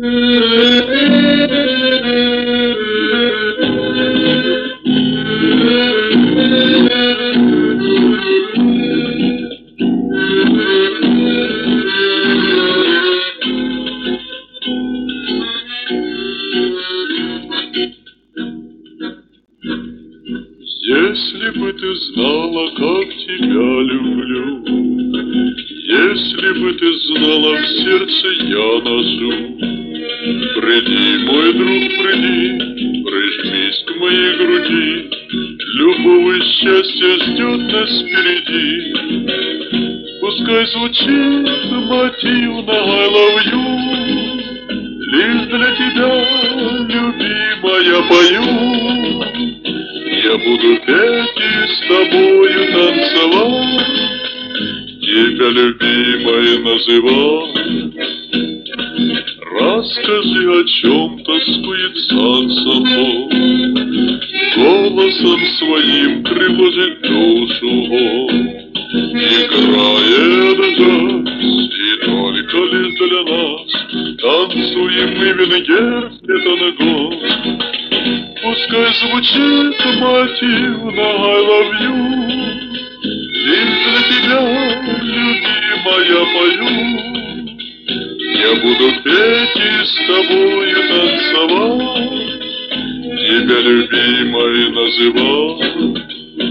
Если бы ты знала, как тебя люблю, если бы ты знала, в сердце я ношу. Приди, мой друг, приди, прижмись к моей груди, любовь и счастье ждет нас впереди. Пускай звучит мотив на I love you, лишь для тебя, любимая, пою. Я буду петь и с тобою танцевать, тебя, любимой, называть. Расскажи, о чем тоскует саксофон, голосом своим тревожит душу. Играет джаз, и только лишь для нас танцуем мы венгерский танго. Пускай звучит мотив на I love you, лишь для тебя, любимая, пою. Я буду петь и с тобою танцевать, тебя, любимой, называть.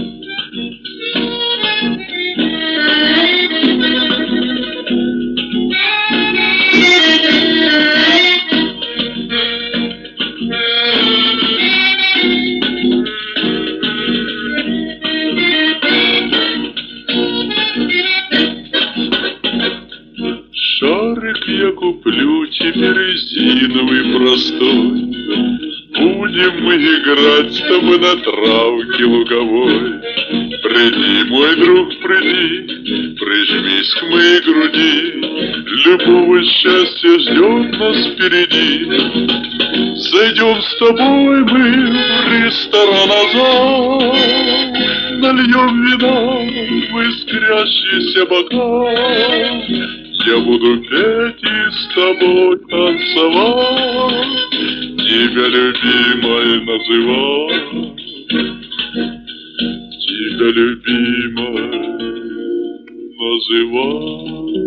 Шарик я куплю теперь резиновый простой, будем мы играть с тобой на травке луговой. Приди, мой друг, приди, прижмись к моей груди, любовь и счастье ждет нас впереди. Зайдем с тобой мы в ресторан «Азар», нальем вина в искрящийся бокал. Я буду петь и с тобой танцевать, тебя, любимой, называть. Тебя, любимой, называть.